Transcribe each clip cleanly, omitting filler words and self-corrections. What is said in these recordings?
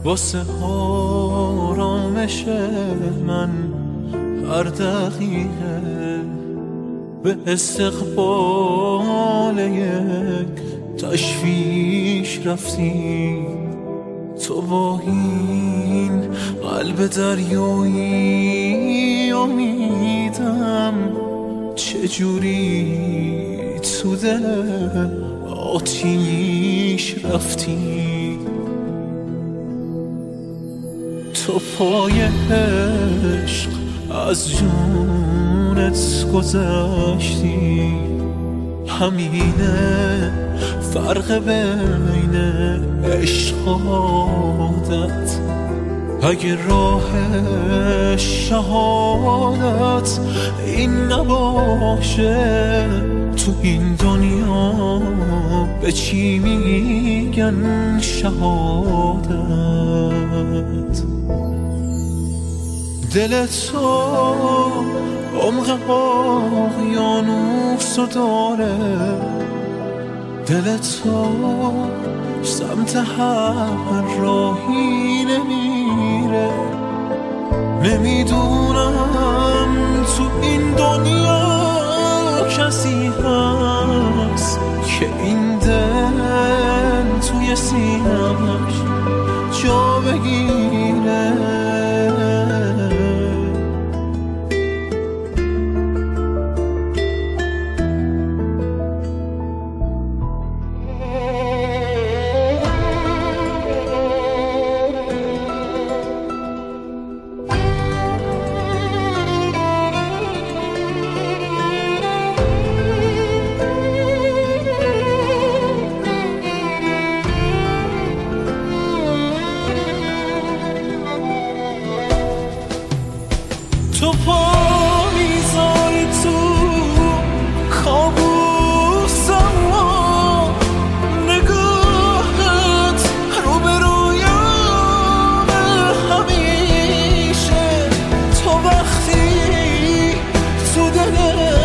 واسه آرامش من هر دقیقه به استقبال یک تشویش رفتی. تو با این قلب دریایی امیدم چجوری تو دل آتیش رفتی. تو پای عشق از جونت گذشتی، همینه فرق بین عشق و عادت. اگه راه شهادت این نباشه، تو این دنیا به چی میگن شهادت؟ دل تو عمق اقیانوس داره، دل تو سمت هر راهی نمیره. نمیدونم تو این دنیا کسی هست که این دل توی سینه‌اش جا بگیره. تو پا میذاری تو کابوسم و نگاهت رو به رویامه همیشه. تو وقتی تو دل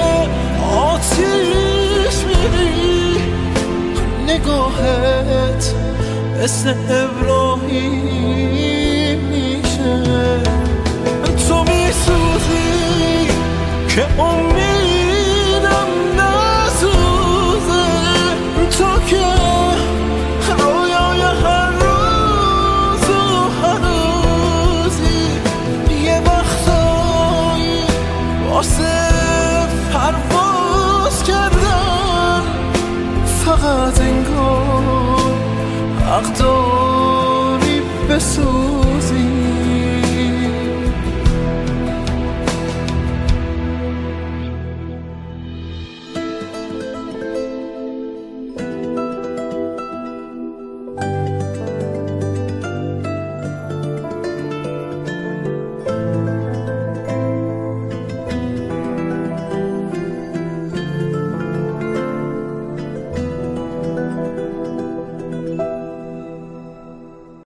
آتیش میری، نگاهت مثل ابراهیم میشه. تو میسوزی که امیدم نسوزه، تو که رویای هر روز و هنوزی. یه وقتایی واسه پرواز کردن فقط انگار حق داری بسوزی.